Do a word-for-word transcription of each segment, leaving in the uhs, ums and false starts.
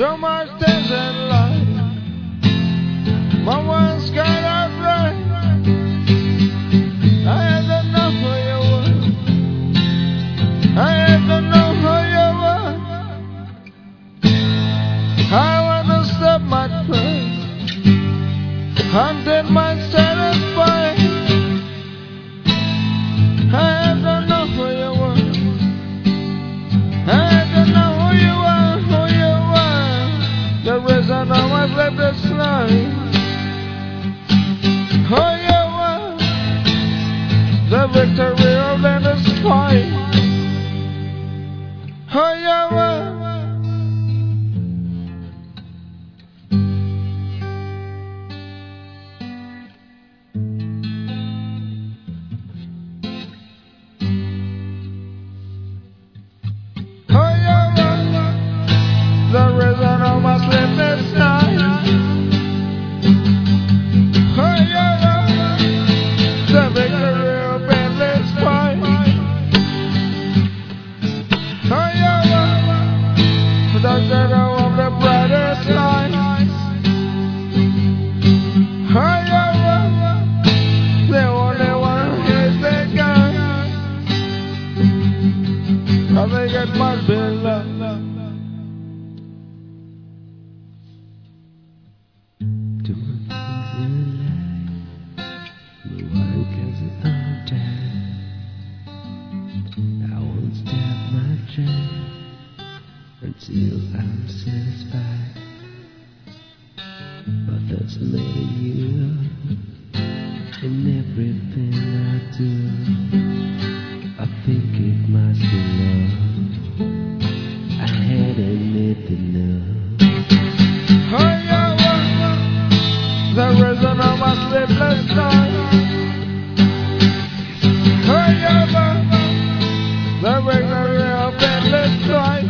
So much things in life, my one's kind of right. I had to know who you were. I had to know who you were. I want to stop my train until my satisfied. I had to know who you were. I had to know who you were, who you were. The reason I was lived this life. Who you were. The victory of this fight. Who you were. The reason of my sleepless night. Oh, yeah, the victory of endless fight. Oh, yeah, the shadow of the brightest light. Oh, yeah, the only one who is the guy. I think it must be love. Too much things in life, but one cause it all time. I won't stop my train until I'm satisfied. But there's a little you in everything I do. I think it must be love. I hadn't made enough. Oh, yeah. The reason of my sleepless night. Oh, yeah, the victory of endless fight.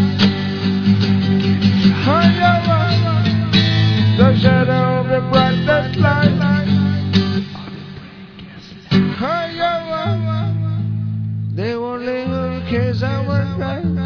Oh, yeah, the shadow of the brightest light. Oh, yeah, the only who cares our life.